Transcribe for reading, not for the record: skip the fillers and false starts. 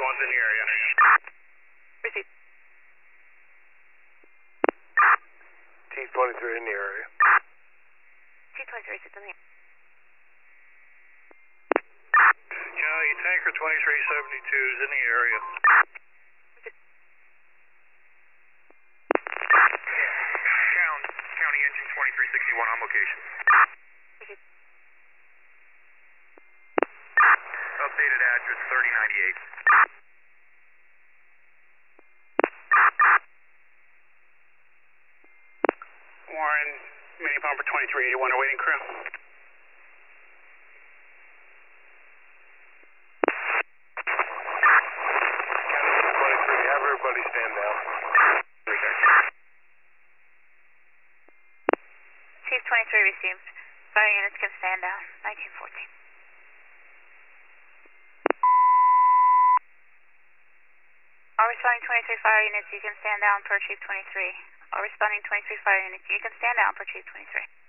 one's in the area. Received. T-23 in the area. T-23 is in the area. County Tanker 2372 is in the area. County Engine 2361 on location. Received. Updated address 3098. Warren, mini pumper 2381 awaiting crew. Have everybody stand down. Chief 23 received. Fire units can stand down. 1914. All responding 23 fire units, you can stand down per Chief 23. All responding 23 fire units, you can stand down per Chief 23.